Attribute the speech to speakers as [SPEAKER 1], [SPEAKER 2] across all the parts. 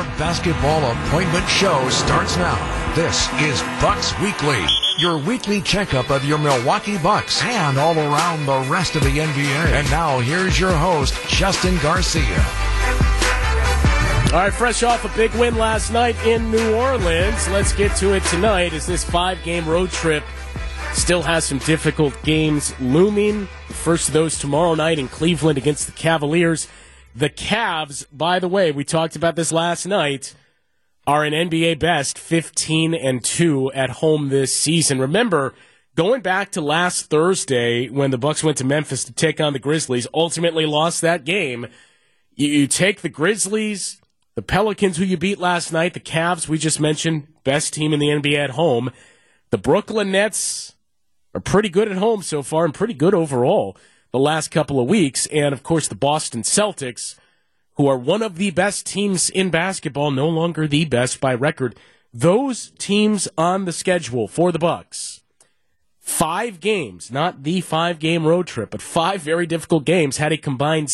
[SPEAKER 1] Your basketball appointment show starts now. This is Bucks Weekly, your weekly checkup of your Milwaukee Bucks and all around the rest of the NBA. And now here's your host, Justin Garcia.
[SPEAKER 2] All right, fresh off a big win last night in New Orleans, let's get to it tonight as this 5-game road trip still has some difficult games looming. The first of those tomorrow night in Cleveland against the Cavaliers. The Cavs, by the way, we talked about this last night, are an NBA best 15-2 at home this season. Remember, going back to last Thursday when the Bucks went to Memphis to take on the Grizzlies, ultimately lost that game. You take the Grizzlies, the Pelicans, who you beat last night, the Cavs, we just mentioned, best team in the NBA at home. The Brooklyn Nets are pretty good at home so far and pretty good overall the last couple of weeks. And, of course, the Boston Celtics, who are one of the best teams in basketball, no longer the best by record. Those teams on the schedule for the Bucks, 5 games, not the 5-game road trip, but 5 very difficult games, had a combined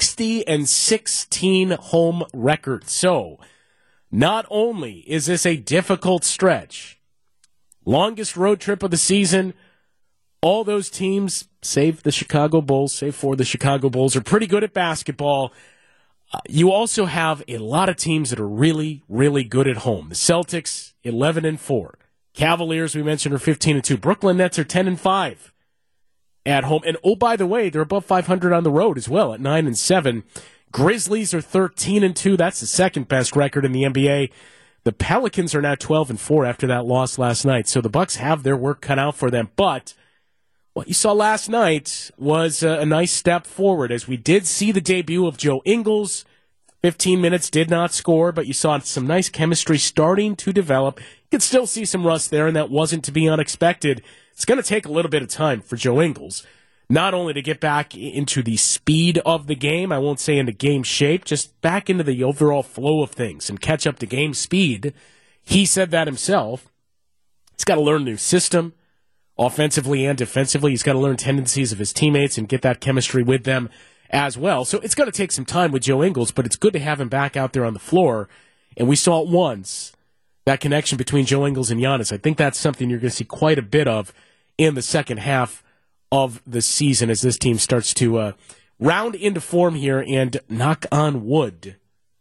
[SPEAKER 2] 60-16 home record. So, not only is this a difficult stretch, longest road trip of the season, all those teams, save the Chicago Bulls, are pretty good at basketball. You also have a lot of teams that are really, really good at home. The Celtics, 11-4. Cavaliers, we mentioned, are 15-2. Brooklyn Nets are 10-5 at home. And, oh, by the way, they're above 500 on the road as well at 9-7. Grizzlies are 13-2. That's the second best record in the NBA. The Pelicans are now 12-4 after that loss last night. So the Bucks have their work cut out for them. But what you saw last night was a nice step forward, as we did see the debut of Joe Ingles. 15 minutes, did not score, but you saw some nice chemistry starting to develop. You could still see some rust there, and that wasn't to be unexpected. It's going to take a little bit of time for Joe Ingles, not only to get back into the speed of the game, I won't say into game shape, just back into the overall flow of things and catch up to game speed. He said that himself. He's got to learn a new system. Offensively and defensively, he's got to learn tendencies of his teammates and get that chemistry with them as well. So it's going to take some time with Joe Ingles, but it's good to have him back out there on the floor. And we saw it once, that connection between Joe Ingles and Giannis. I think that's something you're going to see quite a bit of in the second half of the season as this team starts to round into form here and, knock on wood,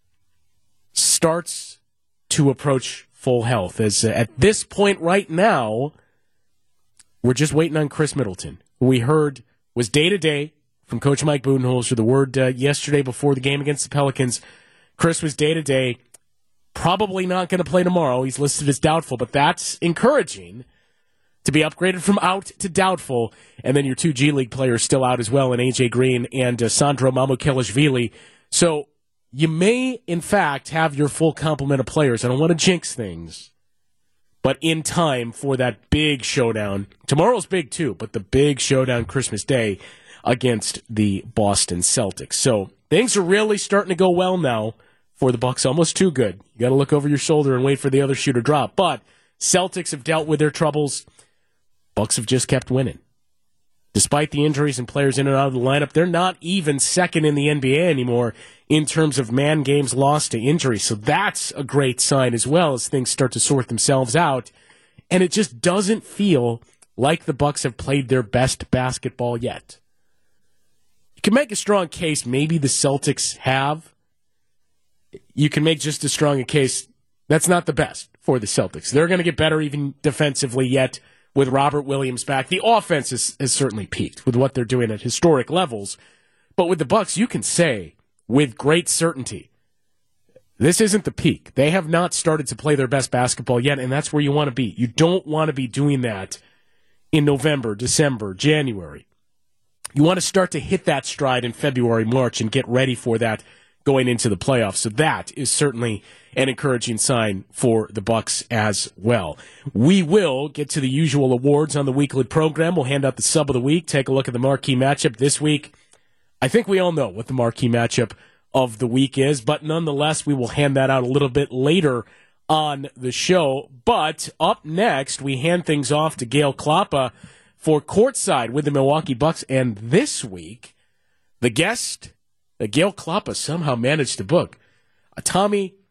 [SPEAKER 2] starts to approach full health. As at this point right now, we're just waiting on Chris Middleton, who we heard was day-to-day from Coach Mike Budenholzer. The word yesterday before the game against the Pelicans, Chris was day-to-day, probably not going to play tomorrow. He's listed as doubtful, but that's encouraging to be upgraded from out to doubtful. And then your 2 G League players still out as well, and A.J. Green and Sandro Mamukelashvili. So you may, in fact, have your full complement of players. I don't want to jinx things, but in time for that big showdown. Tomorrow's big too, but the big showdown Christmas Day against the Boston Celtics. So things are really starting to go well now for the Bucks. Almost too good. You got to look over your shoulder and wait for the other shoe to drop. But Celtics have dealt with their troubles. Bucks have just kept winning. Despite the injuries and players in and out of the lineup, they're not even second in the NBA anymore in terms of man games lost to injury. So that's a great sign as well as things start to sort themselves out. And it just doesn't feel like the Bucks have played their best basketball yet. You can make a strong case maybe the Celtics have. You can make just as strong a case that's not the best for the Celtics. They're going to get better even defensively yet with Robert Williams back. The offense has certainly peaked with what they're doing at historic levels. But with the Bucks, you can say with great certainty, this isn't the peak. They have not started to play their best basketball yet, and that's where you want to be. You don't want to be doing that in November, December, January. You want to start to hit that stride in February, March, and get ready for that going into the playoffs. So that is certainly an encouraging sign for the Bucks as well. We will get to the usual awards on the weekly program. We'll hand out the sub of the week, take a look at the marquee matchup this week. I think we all know what the marquee matchup of the week is, but nonetheless, we will hand that out a little bit later on the show. But up next, we hand things off to Gail Klappa for Courtside with the Milwaukee Bucks. And this week, the guest that Gail Klappa somehow managed to book, Tommy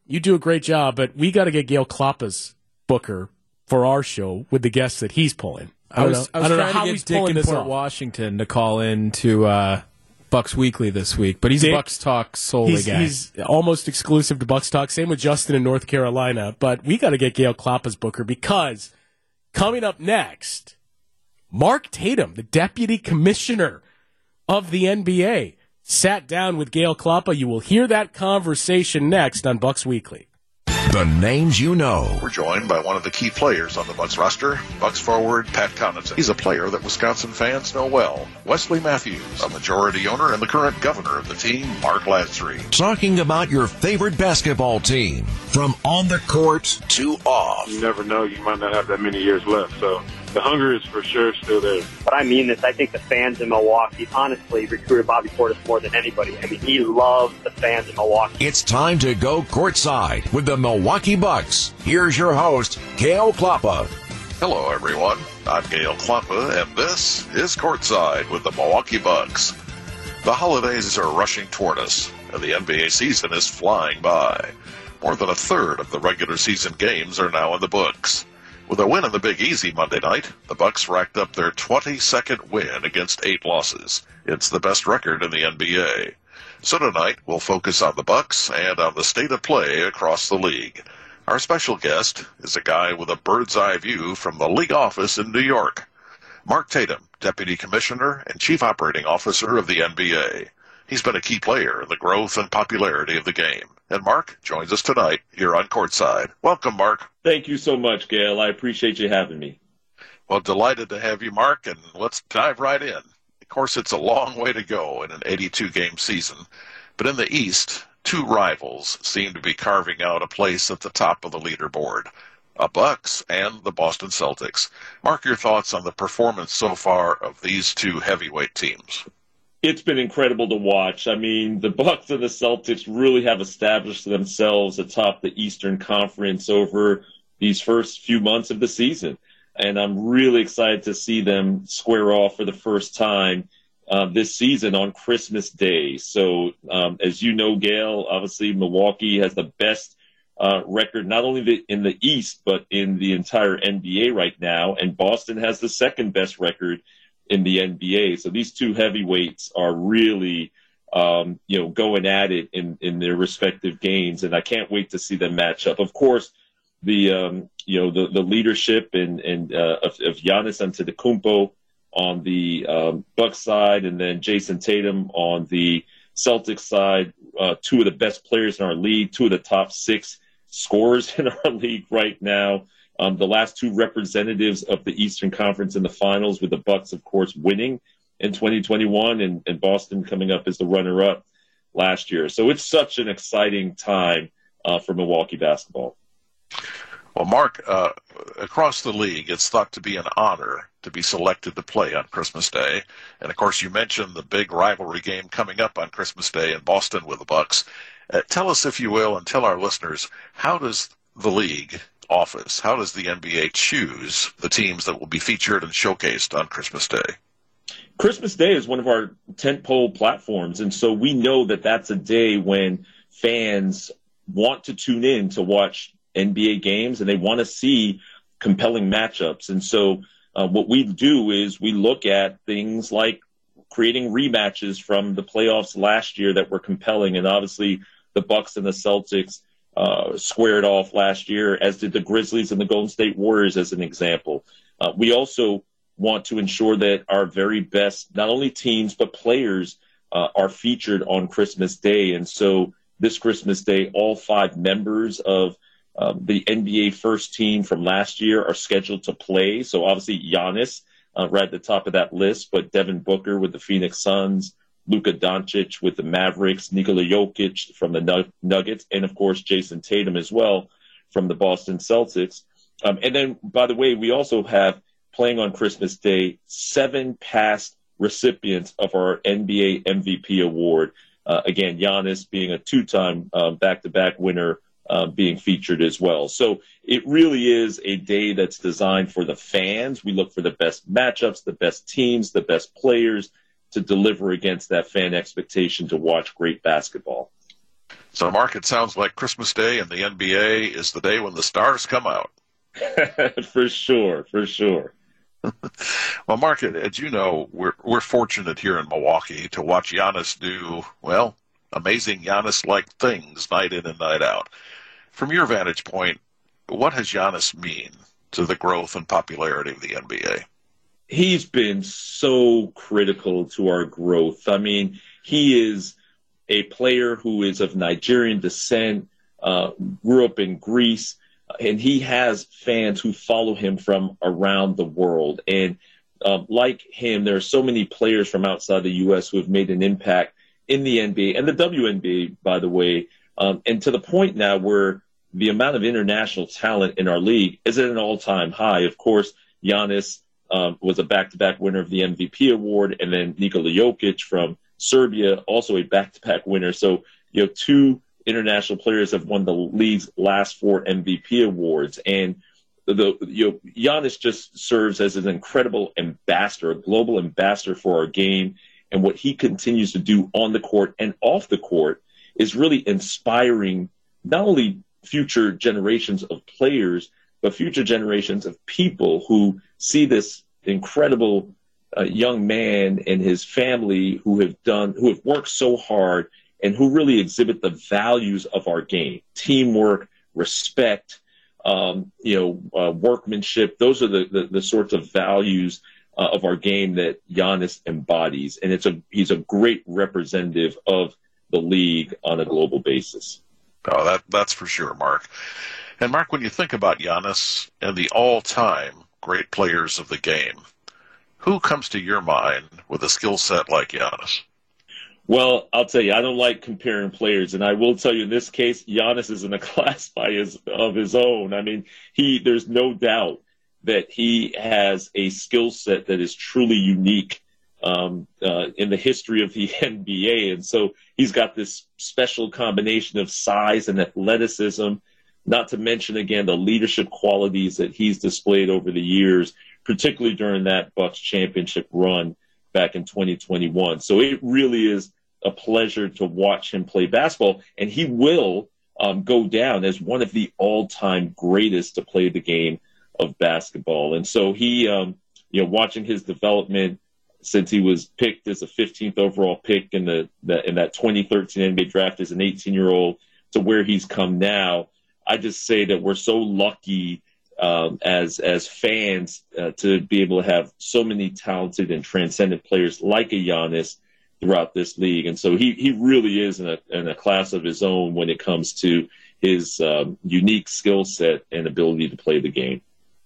[SPEAKER 2] you do a great job, but we got to get Gail Klappa's booker for our show with the guests that he's pulling. I don't know how he's pulling this off.
[SPEAKER 3] Washington to call in to Bucks Weekly this week, but he's a Bucks Talk solely guy.
[SPEAKER 2] He's almost exclusive to Bucks Talk. Same with Justin in North Carolina. But we got to get Gail Klappa's booker because coming up next, Mark Tatum, the deputy commissioner of the NBA, sat down with Gail Klappa. You will hear that conversation next on Bucks Weekly.
[SPEAKER 1] The names you know.
[SPEAKER 4] We're joined by one of the key players on the Bucks roster, Bucks forward Pat Connaughton. He's a player that Wisconsin fans know well. Wesley Matthews, a majority owner and the current governor of the team, Mark Lasry.
[SPEAKER 1] Talking about your favorite basketball team, from on the court to off.
[SPEAKER 5] You never know. You might not have that many years left, so the hunger is for sure still there.
[SPEAKER 6] But I mean this. I think the fans in Milwaukee honestly recruited Bobby Portis more than anybody. I mean, he loves the fans in Milwaukee.
[SPEAKER 1] It's time to go courtside with the Milwaukee Bucks. Here's your host, Gail Klappa.
[SPEAKER 4] Hello, everyone. I'm Gail Klappa, and this is Courtside with the Milwaukee Bucks. The holidays are rushing toward us, and the NBA season is flying by. More than a third of the regular season games are now in the books. With a win in the Big Easy Monday night, the Bucks racked up their 22nd win against 8 losses. It's the best record in the NBA. So tonight, we'll focus on the Bucks and on the state of play across the league. Our special guest is a guy with a bird's-eye view from the league office in New York. Mark Tatum, Deputy Commissioner and Chief Operating Officer of the NBA. He's been a key player in the growth and popularity of the game. And Mark joins us tonight here on Courtside. Welcome, Mark.
[SPEAKER 7] Thank you so much, Gail. I appreciate you having me.
[SPEAKER 4] Well, delighted to have you, Mark, and let's dive right in. Of course, it's a long way to go in an 82-game season, but in the East, 2 rivals seem to be carving out a place at the top of the leaderboard, the Bucks and the Boston Celtics. Mark, your thoughts on the performance so far of these 2 heavyweight teams?
[SPEAKER 7] It's been incredible to watch. I mean, the Bucks and the Celtics really have established themselves atop the Eastern Conference over these first few months of the season. And I'm really excited to see them square off for the first time this season on Christmas Day. So, as you know, Gail, obviously Milwaukee has the best record, not only in the East, but in the entire NBA right now. And Boston has the second best record in the NBA. So these 2 heavyweights are really, going at it in their respective games. And I can't wait to see them match up. Of course, the leadership of Giannis Antetokounmpo on the Bucks side, and then Jason Tatum on the Celtics side, 2 of the best players in our league, 2 of the top 6 scorers in our league right now. The last 2 representatives of the Eastern Conference in the finals, with the Bucks, of course, winning in 2021 and Boston coming up as the runner-up last year. So it's such an exciting time for Milwaukee basketball.
[SPEAKER 4] Well, Mark, across the league, it's thought to be an honor to be selected to play on Christmas Day. And, of course, you mentioned the big rivalry game coming up on Christmas Day in Boston with the Bucks. Tell us, if you will, and tell our listeners, how does the league office, how does the NBA choose the teams that will be featured and showcased on Christmas Day?
[SPEAKER 7] Christmas Day is one of our tentpole platforms, and so we know that that's a day when fans want to tune in to watch NBA games, and they want to see compelling matchups. And so what we do is we look at things like creating rematches from the playoffs last year that were compelling, and obviously the Bucks and the Celtics squared off last year, as did the Grizzlies and the Golden State Warriors, as an example. We also want to ensure that our very best, not only teams, but players are featured on Christmas Day. And so this Christmas Day, all 5 members of the NBA first team from last year are scheduled to play. So obviously Giannis right at the top of that list, but Devin Booker with the Phoenix Suns, Luka Doncic with the Mavericks, Nikola Jokic from the Nuggets, and, of course, Jason Tatum as well from the Boston Celtics. And then, by the way, we also have, playing on Christmas Day, 7 past recipients of our NBA MVP award. Again, Giannis being a 2-time back-to-back winner, being featured as well. So it really is a day that's designed for the fans. We look for the best matchups, the best teams, the best players, to deliver against that fan expectation to watch great basketball.
[SPEAKER 4] So, Mark, it sounds like Christmas Day in the NBA is the day when the stars come out.
[SPEAKER 7] For sure, for sure.
[SPEAKER 4] Well, Mark, as you know, we're fortunate here in Milwaukee to watch Giannis do, well, amazing Giannis-like things night in and night out. From your vantage point, what does Giannis mean to the growth and popularity of the NBA?
[SPEAKER 7] He's been so critical to our growth. I mean, he is a player who is of Nigerian descent, grew up in Greece, and he has fans who follow him from around the world. And like him, there are so many players from outside the U.S. who have made an impact in the NBA and the WNBA, by the way, and to the point now where the amount of international talent in our league is at an all-time high. Of course, Giannis was a back-to-back winner of the MVP award, and then Nikola Jokic from Serbia, also a back-to-back winner. So, two international players have won the league's last 4 MVP awards. And Giannis just serves as an incredible ambassador, a global ambassador for our game. And what he continues to do on the court and off the court is really inspiring not only future generations of players, but future generations of people who see this incredible young man and his family who have worked so hard and who really exhibit the values of our game: teamwork, respect, workmanship. Those are the sorts of values of our game that Giannis embodies, and he's a great representative of the league on a global basis.
[SPEAKER 4] Oh, that's for sure, Mark. And Mark, when you think about Giannis and the all-time great players of the game, who comes to your mind with a skill set like Giannis?
[SPEAKER 7] Well, I'll tell you, I don't like comparing players, and I will tell you in this case, Giannis is in a class of his own. I mean, there's no doubt that he has a skill set that is truly unique in the history of the NBA. And so he's got this special combination of size and athleticism, not to mention, again, the leadership qualities that he's displayed over the years, particularly during that Bucks championship run back in 2021. So it really is a pleasure to watch him play basketball, and he will go down as one of the all-time greatest to play the game of basketball. And so he, watching his development since he was picked as a 15th overall pick in that 2013 NBA draft as an 18-year-old to where he's come now, I just say that we're so lucky as fans to be able to have so many talented and transcendent players like a Giannis throughout this league. And so he really is in a class of his own when it comes to his unique skill set and ability to play the game.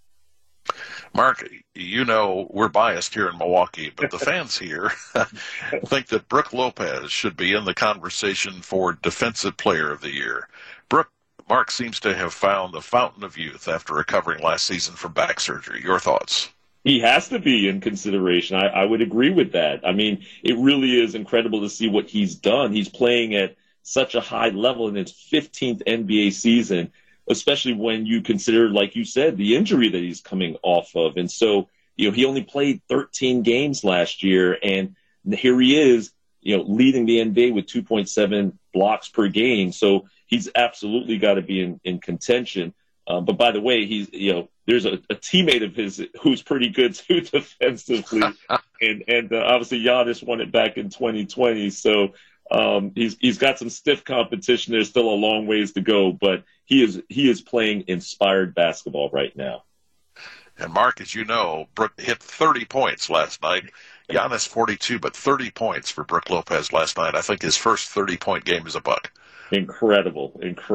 [SPEAKER 4] Mark, we're biased here in Milwaukee, but the fans here think that Brook Lopez should be in the conversation for Defensive Player of the Year. Mark seems to have found the fountain of youth after recovering last season from back surgery. Your thoughts?
[SPEAKER 7] He has to be in consideration. I would agree with that. I mean, it really is incredible to see what he's done. He's playing at such a high level in his 15th NBA season, especially when you consider, like you said, the injury that he's coming off of. And so, he only played 13 games last year, and here he is, leading the NBA with 2.7 blocks per game. So he's absolutely got to be in contention. But by the way, there's a teammate of his who's pretty good too defensively, and obviously Giannis won it back in 2020. So he's got some stiff competition. There's still a long ways to go, but he is playing inspired basketball right now.
[SPEAKER 4] And Mark, as you know, Brook hit 30 points last night. Giannis 42, but 30 points for Brook Lopez last night. I think his first 30-point game as a Buck. Incredible.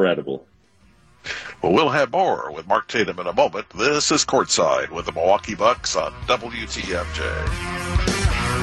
[SPEAKER 4] Well, we'll have more with Mark Tatum in a moment. This is Courtside with the Milwaukee Bucks on WTMJ.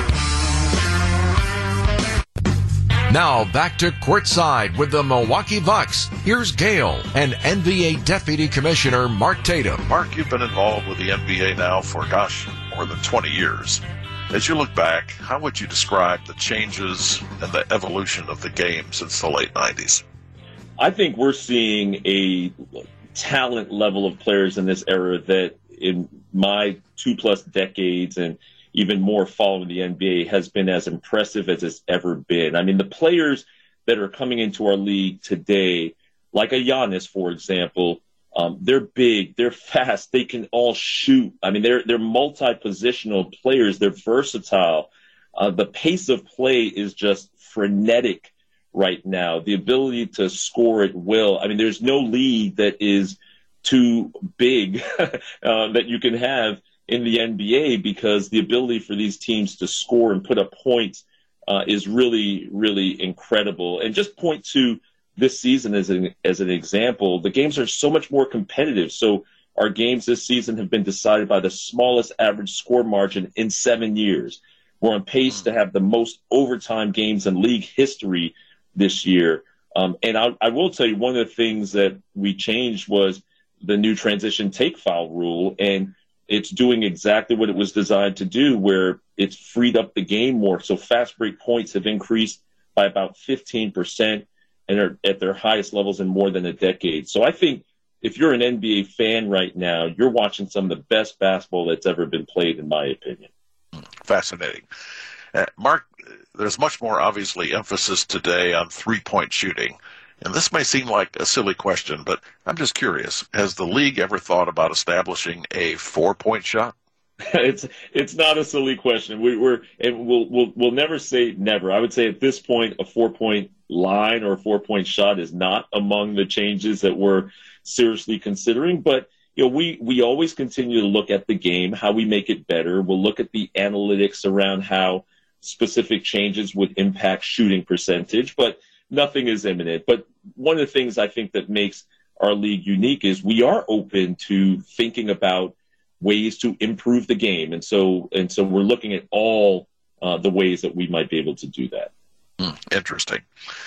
[SPEAKER 1] Now back to Courtside with the Milwaukee Bucks. Here's Gale and NBA Deputy Commissioner Mark Tatum.
[SPEAKER 4] Mark, you've been involved with the NBA now for, more than 20 years. As you look back, how would you describe the changes and the evolution of the game since the late 90s?
[SPEAKER 7] I think we're seeing a talent level of players in this era that in my 2+ decades and even more following the NBA has been as impressive as it's ever been. I mean, the players that are coming into our league today, like a Giannis, for example, they're big, they're fast, they can all shoot. I mean, they're multi-positional players, they're versatile. The pace of play is just frenetic right now. The ability to score at will. I mean, there's no league that is too big that you can have in the NBA, because the ability for these teams to score and put up points is really, really incredible. And just point to this season as an example, the games are so much more competitive. So our games this season have been decided by the smallest average score margin in 7 years. We're on pace to have the most overtime games in league history this year. And I will tell you, one of the things that we changed was the new transition take foul rule, and it's doing exactly what it was designed to do, where it's freed up the game more. So fast break points have increased by about 15% and are at their highest levels in more than a decade. So I think if you're an NBA fan right now, you're watching some of the best basketball that's ever been played, in my opinion.
[SPEAKER 4] Fascinating. Mark, there's much more, obviously, emphasis today on three-point shooting. And this may seem like a silly question, but I'm just curious. Has the league ever thought about establishing a 4-point shot?
[SPEAKER 7] It's not a silly question. We'll never say never. I would say at this point, a 4-point line or a 4-point shot is not among the changes that we're seriously considering. But we always continue to look at the game, how we make it better. We'll look at the analytics around how specific changes would impact shooting percentage, but nothing is imminent. But one of the things I think that makes our league unique is we are open to thinking about ways to improve the game. And so we're looking at all the ways that we might be able to do that.
[SPEAKER 4] Interesting.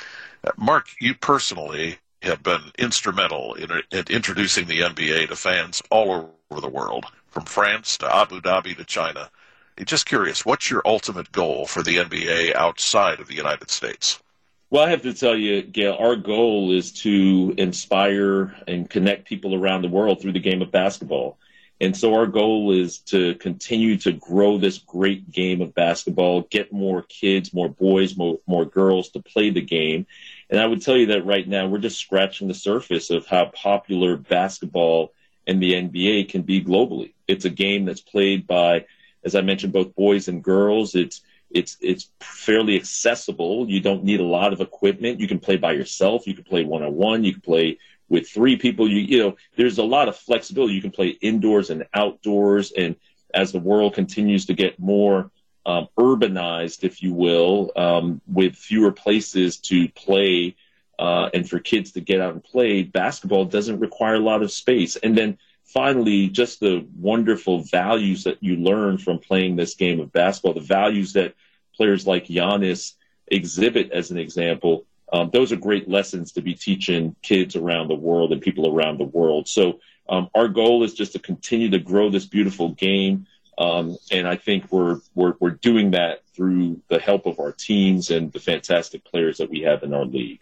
[SPEAKER 4] Mark, you personally have been instrumental in introducing the NBA to fans all over the world, from France to Abu Dhabi to China. Just curious, what's your ultimate goal for the NBA outside of the United States?
[SPEAKER 7] Well, I have to tell you, Gail, our goal is to inspire and connect people around the world through the game of basketball. And so our goal is to continue to grow this great game of basketball, get more kids, more boys, more girls to play the game. And I would tell you that right now we're just scratching the surface of how popular basketball and the NBA can be globally. It's a game that's played by, as I mentioned, both boys and girls. It's fairly accessible. You don't need a lot of equipment. You can play by yourself. You can play one-on-one. You can play with 3 people. There's a lot of flexibility. You can play indoors and outdoors. And as the world continues to get more urbanized, if you will, with fewer places to play and for kids to get out and play, basketball doesn't require a lot of space. And then finally, just the wonderful values that you learn from playing this game of basketball, the values that players like Giannis exhibit, as an example, those are great lessons to be teaching kids around the world and people around the world. So our goal is just to continue to grow this beautiful game. And I think we're doing that through the help of our teams and the fantastic players that we have in our league.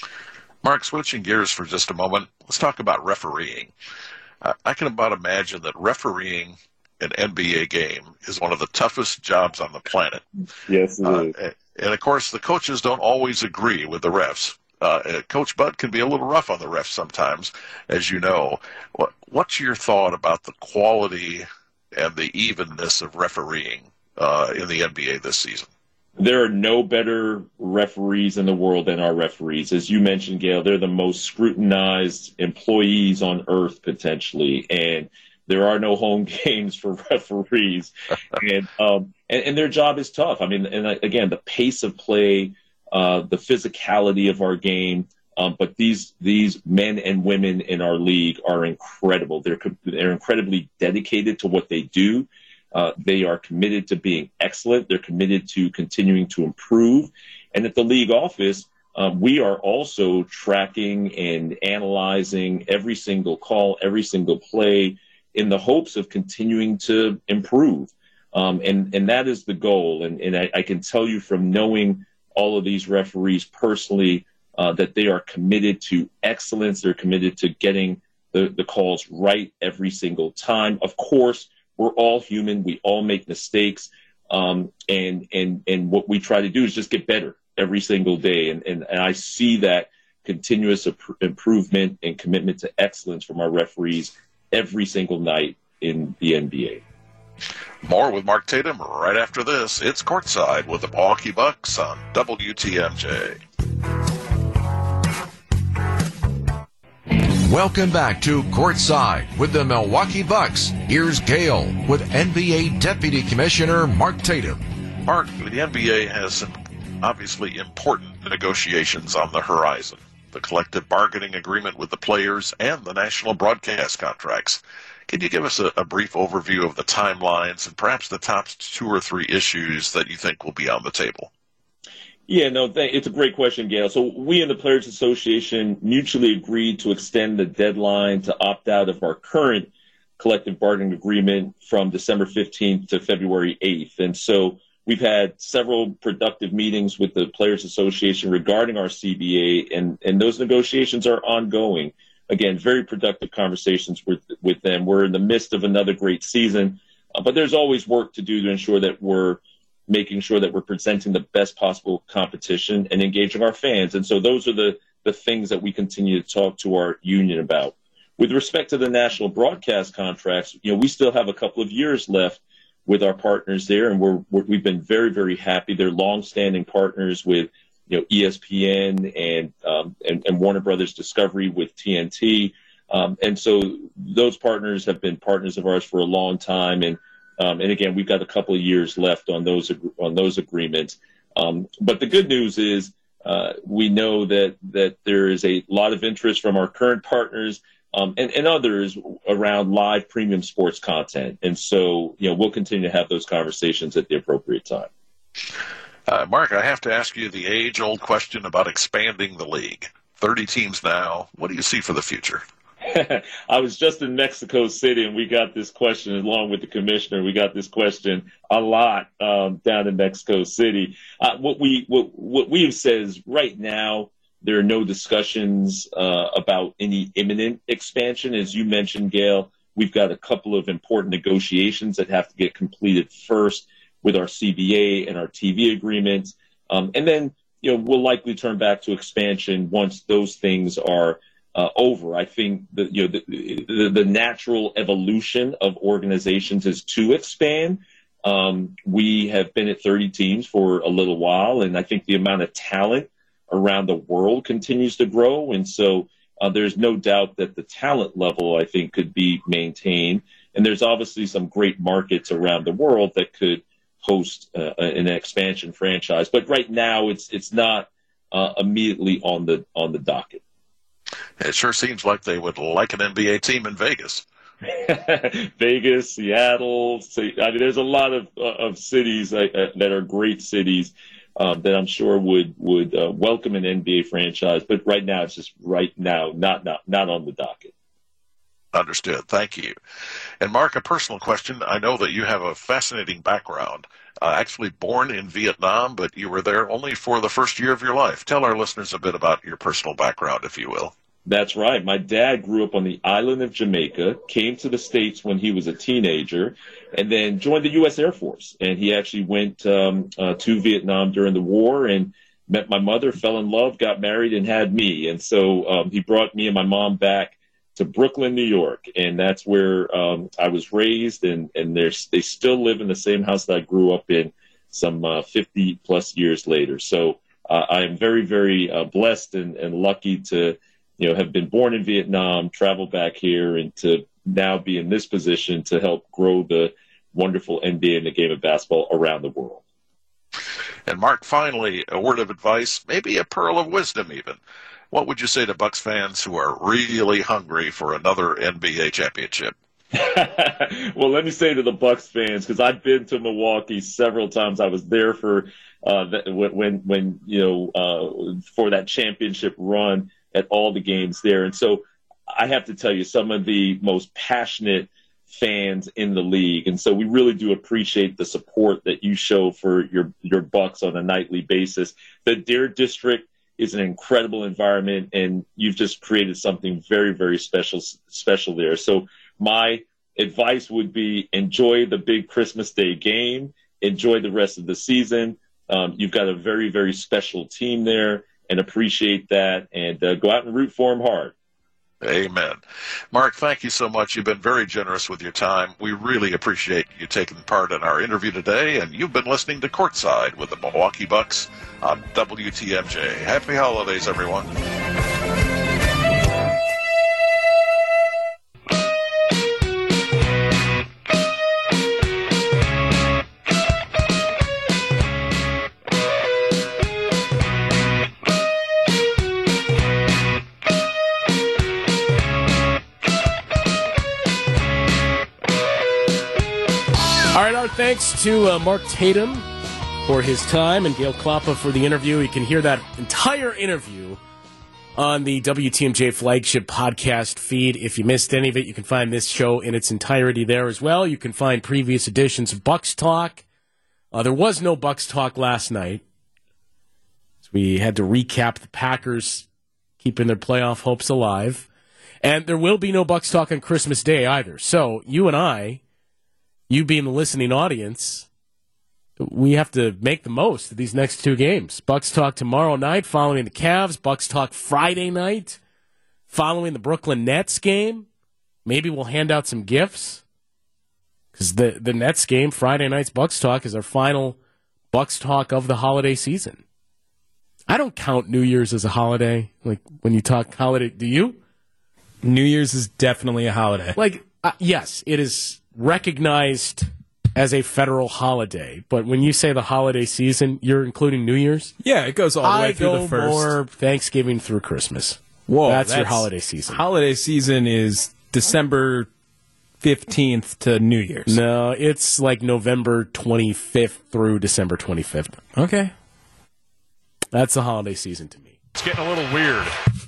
[SPEAKER 4] Mark, switching gears for just a moment, let's talk about refereeing. I can about imagine that refereeing an NBA game is one of the toughest jobs on the planet.
[SPEAKER 7] Yes, it is.
[SPEAKER 4] And, of course, the coaches don't always agree with the refs. Coach Bud can be a little rough on the refs sometimes, as you know. What's your thought about the quality and the evenness of refereeing in the NBA this season?
[SPEAKER 7] There are no better referees in the world than our referees. As you mentioned, Gail, they're the most scrutinized employees on earth, potentially. And there are no home games for referees. And their job is tough. I mean, and again, the pace of play, the physicality of our game. But these men and women in our league are incredible. They're incredibly dedicated to what they do. They are committed to being excellent. They're committed to continuing to improve. And at the league office, we are also tracking and analyzing every single call, every single play in the hopes of continuing to improve. And that is the goal. And I can tell you from knowing all of these referees personally that they are committed to excellence. They're committed to getting the calls right every single time. Of course, we're all human. We all make mistakes. And what we try to do is just get better every single day. And I see that continuous improvement and commitment to excellence from our referees every single night in the NBA.
[SPEAKER 4] More with Mark Tatum right after this. It's Courtside with the Milwaukee Bucks on WTMJ.
[SPEAKER 1] Welcome back to Courtside with the Milwaukee Bucks. Here's Gale with NBA Deputy Commissioner Mark Tatum.
[SPEAKER 4] Mark, the NBA has some obviously important negotiations on the horizon. The collective bargaining agreement with the players and the national broadcast contracts. Can you give us a brief overview of the timelines and perhaps the top 2 or 3 issues that you think will be on the table?
[SPEAKER 7] Yeah, no, it's a great question, Gail. So we in the Players Association mutually agreed to extend the deadline to opt out of our current collective bargaining agreement from December 15th to February 8th. And so we've had several productive meetings with the Players Association regarding our CBA, and those negotiations are ongoing. Again, very productive conversations with them. We're in the midst of another great season, but there's always work to do to ensure that we're making sure that we're presenting the best possible competition and engaging our fans. And so those are the things that we continue to talk to our union about. With respect to the national broadcast contracts, we still have a couple of years left with our partners there, and we've been very, very happy. They're longstanding partners with ESPN and Warner Brothers Discovery with TNT, and so those partners have been partners of ours for a long time. And again, we've got a couple of years left on those agreements. But the good news is we know that there is a lot of interest from our current partners and others around live premium sports content. And so, we'll continue to have those conversations at the appropriate time.
[SPEAKER 4] Mark, I have to ask you the age-old question about expanding the league. 30 teams now. What do you see for the future?
[SPEAKER 7] I was just in Mexico City, and we got this question along with the commissioner. We got this question a lot down in Mexico City. What we have said is right now there are no discussions about any imminent expansion. As you mentioned, Gail, we've got a couple of important negotiations that have to get completed first with our CBA and our TV agreements, and then we'll likely turn back to expansion once those things are over. I think that the natural evolution of organizations is to expand. We have been at 30 teams for a little while, and I think the amount of talent around the world continues to grow. And so there's no doubt that the talent level, I think, could be maintained. And there's obviously some great markets around the world that could host an expansion franchise. But right now, it's not immediately on the docket.
[SPEAKER 4] It sure seems like they would like an NBA team in Vegas.
[SPEAKER 7] Vegas, Seattle. There's a lot of cities that are great cities that I'm sure would welcome an NBA franchise. But right now, it's just not on the docket.
[SPEAKER 4] Understood. Thank you. And Mark, a personal question. I know that you have a fascinating background. Actually born in Vietnam, but you were there only for the first year of your life. Tell our listeners a bit about your personal background, if you will.
[SPEAKER 7] That's right. My dad grew up on the island of Jamaica, came to the States when he was a teenager, and then joined the U.S. Air Force. And he actually went to Vietnam during the war and met my mother, fell in love, got married, and had me. And so he brought me and my mom back to Brooklyn, New York, and that's where I was raised, and they still live in the same house that I grew up in some 50 plus years later. So I am very, very blessed and lucky to have been born in Vietnam, travel back here, and to now be in this position to help grow the wonderful NBA and the game of basketball around the world.
[SPEAKER 4] And Mark, finally, a word of advice, maybe a pearl of wisdom even. What would you say to Bucks fans who are really hungry for another NBA championship?
[SPEAKER 7] Well, let me say to the Bucks fans, because I've been to Milwaukee several times. I was there for for that championship run at all the games there. And so I have to tell you, some of the most passionate fans in the league. And so we really do appreciate the support that you show for your Bucks on a nightly basis. The Dare District is an incredible environment, and you've just created something very, very special there. So my advice would be enjoy the big Christmas Day game, enjoy the rest of the season, you've got a very, very special team there, and appreciate that, and go out and root for them hard.
[SPEAKER 4] Amen. Mark, thank you so much. You've been very generous with your time. We really appreciate you taking part in our interview today, and you've been listening to Courtside with the Milwaukee Bucks on WTMJ. Happy holidays, everyone.
[SPEAKER 2] Thanks to Mark Tatum for his time and Gail Klappa for the interview. You can hear that entire interview on the WTMJ flagship podcast feed. If you missed any of it, you can find this show in its entirety there as well. You can find previous editions of Bucks Talk. There was no Bucks Talk last night. So we had to recap the Packers keeping their playoff hopes alive. And there will be no Bucks Talk on Christmas Day either. So you and I, you being the listening audience, we have to make the most of these next two games. Bucks Talk tomorrow night following the Cavs. Bucks Talk Friday night following the Brooklyn Nets game. Maybe we'll hand out some gifts because the Nets game, Friday night's Bucks Talk, is our final Bucks Talk of the holiday season. I don't count New Year's as a holiday. Like when you talk holiday, do you?
[SPEAKER 3] New Year's is definitely a holiday.
[SPEAKER 2] Like, yes, it is recognized as a federal holiday, but when you say the holiday season, you're including New Year's?
[SPEAKER 3] Yeah, it goes all the way through the first.
[SPEAKER 2] More Thanksgiving through Christmas.
[SPEAKER 3] Whoa,
[SPEAKER 2] that's your holiday season.
[SPEAKER 3] Holiday season is December 15th to New Year's.
[SPEAKER 2] No, it's like November 25th through December 25th.
[SPEAKER 3] Okay.
[SPEAKER 2] That's the holiday season to me.
[SPEAKER 1] It's getting a little weird.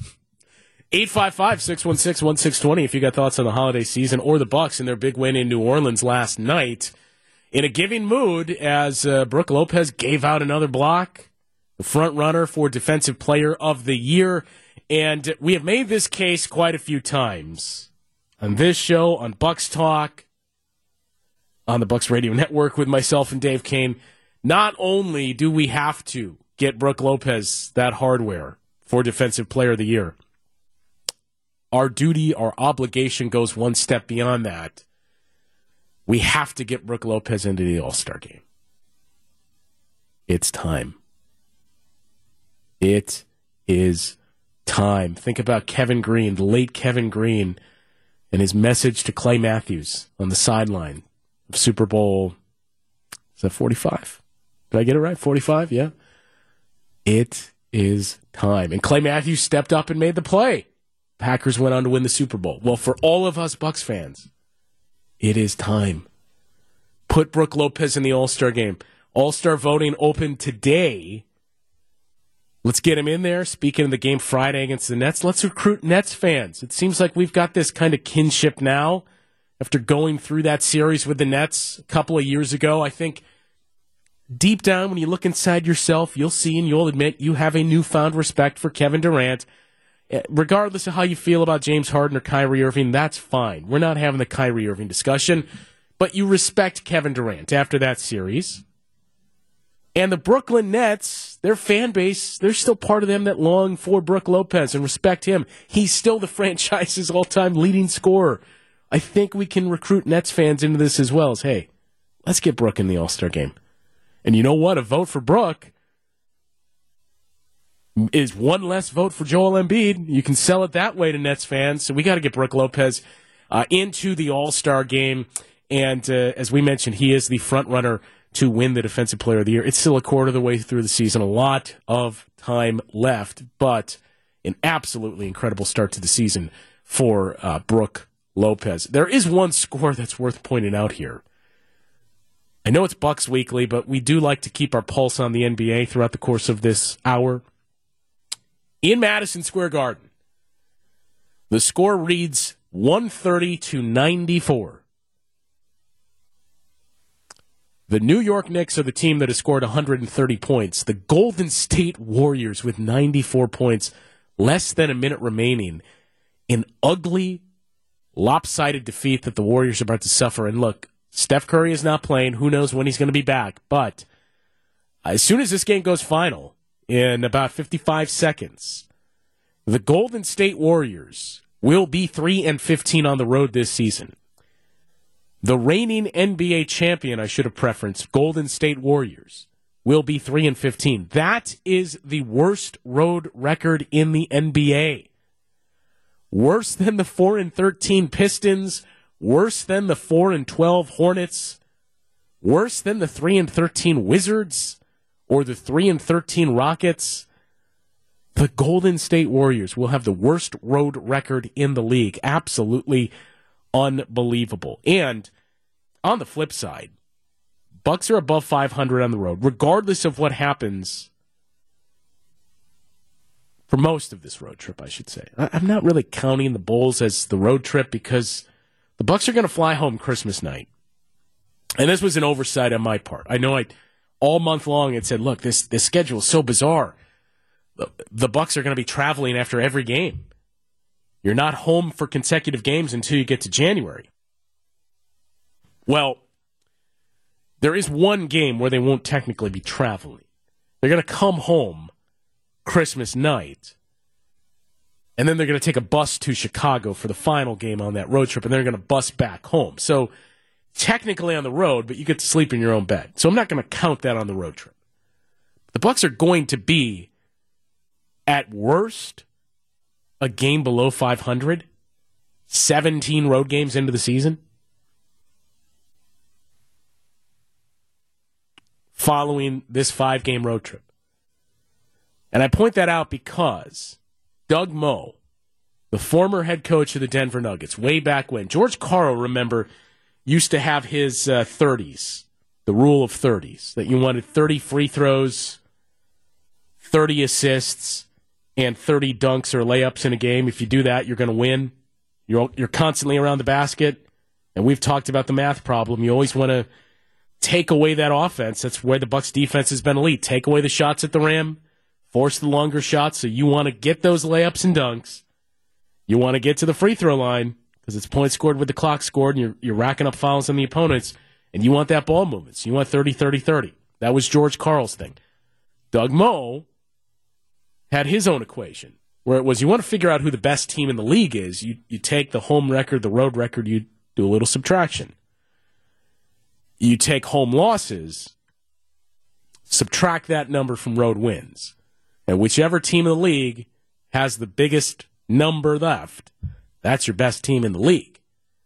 [SPEAKER 2] 855-616-1620 if you got thoughts on the holiday season or the Bucks and their big win in New Orleans last night. In a giving mood as Brook Lopez gave out another block, the front runner for Defensive Player of the Year. And we have made this case quite a few times on this show, on Bucks Talk, on the Bucks Radio Network with myself and Dave Kane. Not only do we have to get Brook Lopez that hardware for Defensive Player of the Year, our duty, our obligation goes one step beyond that. We have to get Brook Lopez into the All-Star game. It's time. It is time. Think about Kevin Green, the late Kevin Green, and his message to Clay Matthews on the sideline of Super Bowl, is that 45? Did I get it right? 45? Yeah. It is time. And Clay Matthews stepped up and made the play. Packers went on to win the Super Bowl. Well, for all of us Bucks fans, it is time. Put Brook Lopez in the All-Star game. All-Star voting open today. Let's get him in there. Speaking of the game Friday against the Nets, let's recruit Nets fans. It seems like we've got this kind of kinship now after going through that series with the Nets a couple of years ago. I think deep down when you look inside yourself, you'll see and you'll admit you have a newfound respect for Kevin Durant. Regardless of how you feel about James Harden or Kyrie Irving, that's fine. We're not having the Kyrie Irving discussion, but you respect Kevin Durant after that series. And the Brooklyn Nets, their fan base, there's still part of them that long for Brook Lopez and respect him. He's still the franchise's all-time leading scorer. I think we can recruit Nets fans into this as well as, hey, let's get Brook in the All-Star game. And you know what? A vote for Brook is one less vote for Joel Embiid. You can sell it that way to Nets fans. So we got to get Brook Lopez into the All-Star game. And as we mentioned, he is the front runner to win the Defensive Player of the Year. It's still a quarter of the way through the season. A lot of time left, but an absolutely incredible start to the season for Brook Lopez. There is one score that's worth pointing out here. I know it's Bucks Weekly, but we do like to keep our pulse on the NBA throughout the course of this hour. In Madison Square Garden, the score reads 130-94. The New York Knicks are the team that has scored 130 points. The Golden State Warriors with 94 points, less than a minute remaining. An ugly, lopsided defeat that the Warriors are about to suffer. And look, Steph Curry is not playing. Who knows when he's going to be back. But As soon as this game goes final, in about 55 seconds, the Golden State Warriors will be 3-15 on the road this season. The reigning NBA champion, I should have preferenced, Golden State Warriors, will be 3-15. That is the worst road record in the NBA. Worse than the 4-13 Pistons, worse than the 4-12 Hornets, worse than the 3-13 Wizards, or the 3-13 Rockets. The Golden State Warriors will have the worst road record in the league. Absolutely unbelievable. And on the flip side, Bucks are above 500 on the road, regardless of what happens for most of this road trip, I should say. I'm not really counting the Bulls as the road trip because the Bucks are going to fly home Christmas night. And this was an oversight on my part. I know all month long it said, look, this schedule is so bizarre. The Bucks are going to be traveling after every game. You're not home for consecutive games until you get to January. Well, there is one game where they won't technically be traveling. They're going to come home Christmas night, and then they're going to take a bus to Chicago for the final game on that road trip, and they're going to bus back home. So technically on the road, but you get to sleep in your own bed. So I'm not going to count that on the road trip. The Bucks are going to be, at worst, a game below 500, 17 road games into the season, following this 5-game road trip. And I point that out because Doug Moe, the former head coach of the Denver Nuggets, way back when, George Karl, remember, used to have his 30s, the rule of 30s, that you wanted 30 free throws, 30 assists, and 30 dunks or layups in a game. If you do that, you're going to win. You're constantly around the basket, and we've talked about the math problem. You always want to take away that offense. That's where the Bucks defense has been elite. Take away the shots at the rim, force the longer shots, so you want to get those layups and dunks. You want to get to the free throw line because it's points scored with the clock scored, and you're racking up fouls on the opponents, and you want that ball movement. So you want 30-30-30. That was George Karl's thing. Doug Moe had his own equation, where it was you want to figure out who the best team in the league is. You take the home record, the road record, you do a little subtraction. You take home losses, subtract that number from road wins. And whichever team in the league has the biggest number left, that's your best team in the league.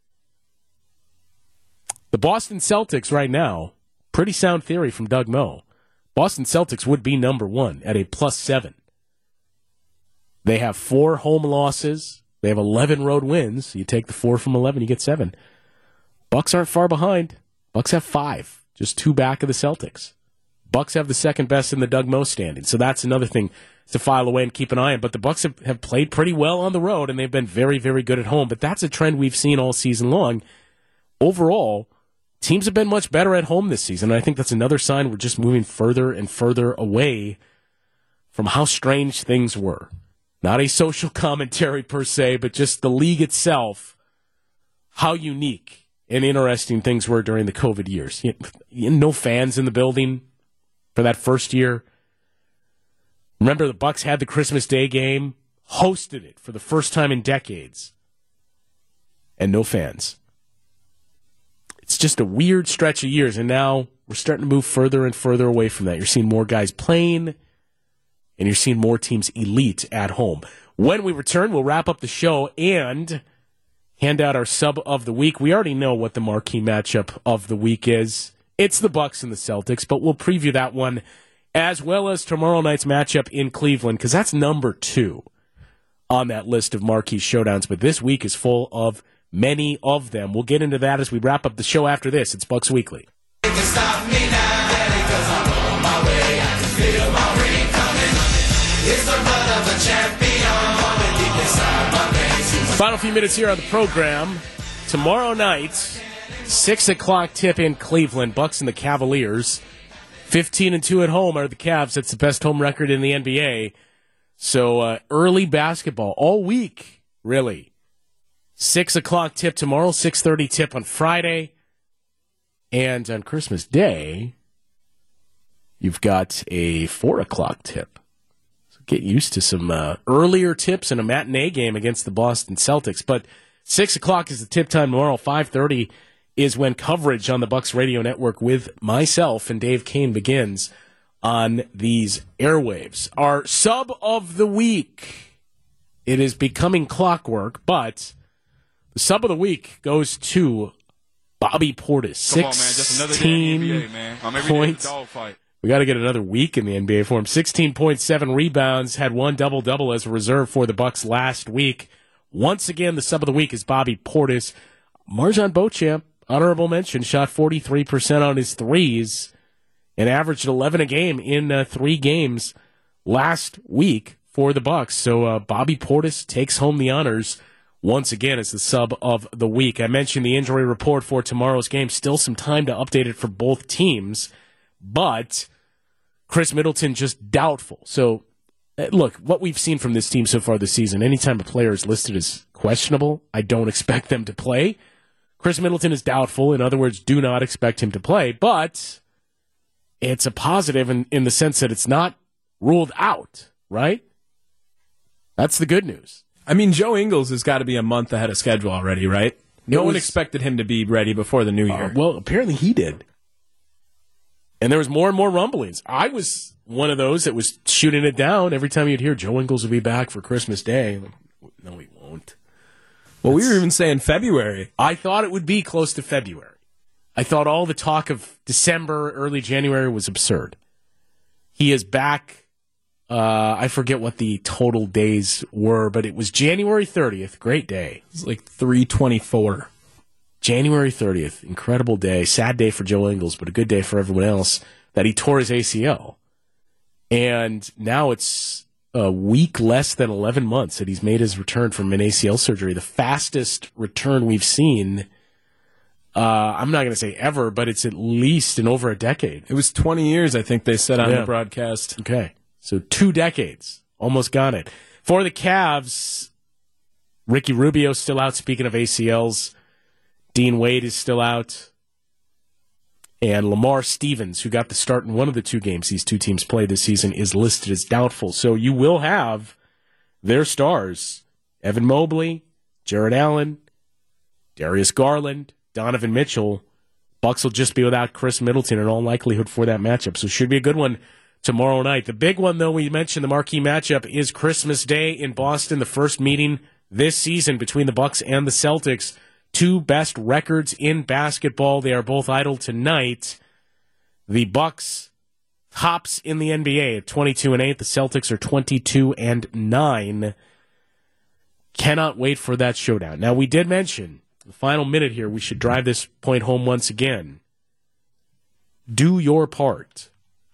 [SPEAKER 2] The Boston Celtics right now, pretty sound theory from Doug Moe. Boston Celtics would be number 1 at a +7. They have 4 home losses. They have 11 road wins. You take the 4 from 11, you get 7. Bucks aren't far behind. Bucks have 5, just 2 back of the Celtics. Bucks have the second best in the Doug Moe standing, so that's another thing to file away and keep an eye on. But the Bucks have played pretty well on the road, and they've been very, very good at home. But that's a trend we've seen all season long. Overall, teams have been much better at home this season, and I think that's another sign we're just moving further and further away from how strange things were. Not a social commentary per se, but just the league itself, how unique and interesting things were during the COVID years. No fans in the building for that first year. Remember, the Bucks had the Christmas Day game, hosted it for the first time in decades, and no fans. It's just a weird stretch of years, and now we're starting to move further and further away from that. You're seeing more guys playing, and you're seeing more teams elite at home. When we return, we'll wrap up the show and hand out our sub of the week. We already know what the marquee matchup of the week is. It's the Bucks and the Celtics, but we'll preview that one as well as tomorrow night's matchup in Cleveland, because that's number 2 on that list of marquee showdowns. But this week is full of many of them. We'll get into that as we wrap up the show after this. It's Bucks Weekly. You can stop me now, because I'm on my way. I can feel my ring coming. It's the blood of a champion deep inside my veins. Final few minutes here on the program. Tomorrow night, 6 o'clock tip in Cleveland. Bucks and the Cavaliers. 15-2 at home are the Cavs. That's the best home record in the NBA. So early basketball all week, really. 6 o'clock tip tomorrow, 6:30 tip on Friday. And on Christmas Day, you've got a 4 o'clock tip. So get used to some earlier tips and a matinee game against the Boston Celtics. But 6 o'clock is the tip time tomorrow. 5:30 is when coverage on the Bucks Radio Network with myself and Dave Kane begins on these airwaves. Our sub of the week. It is becoming clockwork, but the sub of the week goes to Bobby Portis.
[SPEAKER 8] Come on, man. Just another day in the NBA, man. I'm every day in the dogfight.
[SPEAKER 2] We got to get another week in the NBA for him. 16.7 rebounds, had one double-double as a reserve for the Bucks last week. Once again, the sub of the week is Bobby Portis. Marjon Beauchamp, honorable mention, shot 43% on his threes and averaged 11 a game in 3 games last week for the Bucks. So Bobby Portis takes home the honors once again as the sub of the week. I mentioned the injury report for tomorrow's game. Still some time to update it for both teams, but Chris Middleton just doubtful. So, look, what we've seen from this team so far this season, anytime a player is listed as questionable, I don't expect them to play. Chris Middleton is doubtful. In other words, do not expect him to play, but it's a positive in the sense that it's not ruled out, right? That's the good news.
[SPEAKER 3] I mean, Joe Ingles has got to be a month ahead of schedule already, right? No one expected him to be ready before the new year.
[SPEAKER 2] Well, apparently he did. And there was more and more rumblings. I was one of those that was shooting it down every time you'd hear Joe Ingles will be back for Christmas Day. No, he won't.
[SPEAKER 3] Well, we were even saying February.
[SPEAKER 2] I thought it would be close to February. I thought all the talk of December, early January was absurd. He is back. I forget what the total days were, but it was January 30th. Great day.
[SPEAKER 3] It's like 3/24.
[SPEAKER 2] January 30th. Incredible day. Sad day for Joe Ingles, but a good day for everyone else that he tore his ACL. And now it's a week less than 11 months that he's made his return from an ACL surgery. The fastest return we've seen. I'm not going to say ever, but it's at least in over a decade.
[SPEAKER 3] It was 20 years, I think they said on the broadcast.
[SPEAKER 2] Okay. So 2 decades. Almost got it. For the Cavs, Ricky Rubio's still out. Speaking of ACLs, Dean Wade is still out. And Lamar Stevens, who got the start in one of the 2 games these 2 teams played this season, is listed as doubtful. So you will have their stars, Evan Mobley, Jared Allen, Darius Garland, Donovan Mitchell. Bucks will just be without Chris Middleton in all likelihood for that matchup. So it should be a good one tomorrow night. The big one, though, we mentioned the marquee matchup is Christmas Day in Boston, the first meeting this season between the Bucks and the Celtics. 2 best records in basketball. They are both idle tonight. The Bucks tops in the NBA at 22-8. The Celtics are 22-9. Cannot wait for that showdown. Now, we did mention the final minute here. We should drive this point home once again. Do your part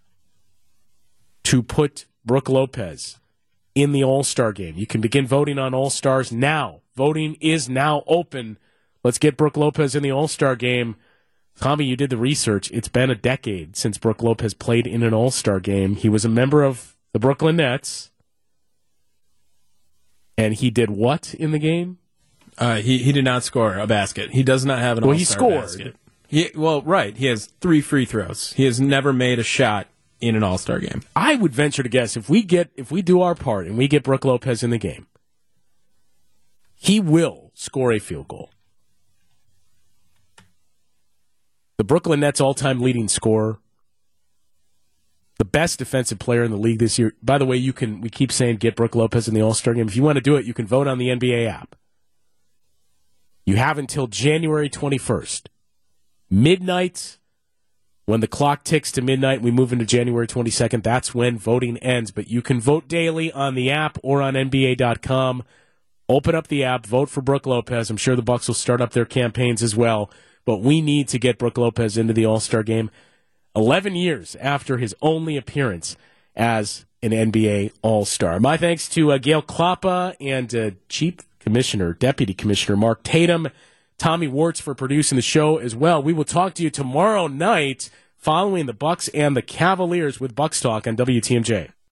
[SPEAKER 2] to put Brook Lopez in the All-Star game. You can begin voting on All-Stars now. Voting is now open. Let's get Brook Lopez in the All-Star game. Tommy, you did the research. It's been a decade since Brook Lopez played in an All-Star game. He was a member of the Brooklyn Nets. And he did what in the game?
[SPEAKER 3] He did not score a basket. He does not have an All-Star basket. He scored. Right. He has 3 free throws. He has never made a shot in an All-Star game.
[SPEAKER 2] I would venture to guess if we do our part and we get Brook Lopez in the game, he will score a field goal. The Brooklyn Nets all-time leading scorer, the best defensive player in the league this year. By the way, we keep saying get Brook Lopez in the All-Star game. If you want to do it, you can vote on the NBA app. You have until January 21st. Midnight, when the clock ticks to midnight, we move into January 22nd. That's when voting ends. But you can vote daily on the app or on NBA.com. Open up the app, vote for Brook Lopez. I'm sure the Bucks will start up their campaigns as well. But we need to get Brook Lopez into the All-Star game 11 years after his only appearance as an NBA All-Star. My thanks to Gail Klappa and Deputy Commissioner Mark Tatum, Tommy Wartz for producing the show as well. We will talk to you tomorrow night following the Bucks and the Cavaliers with Bucks Talk on WTMJ.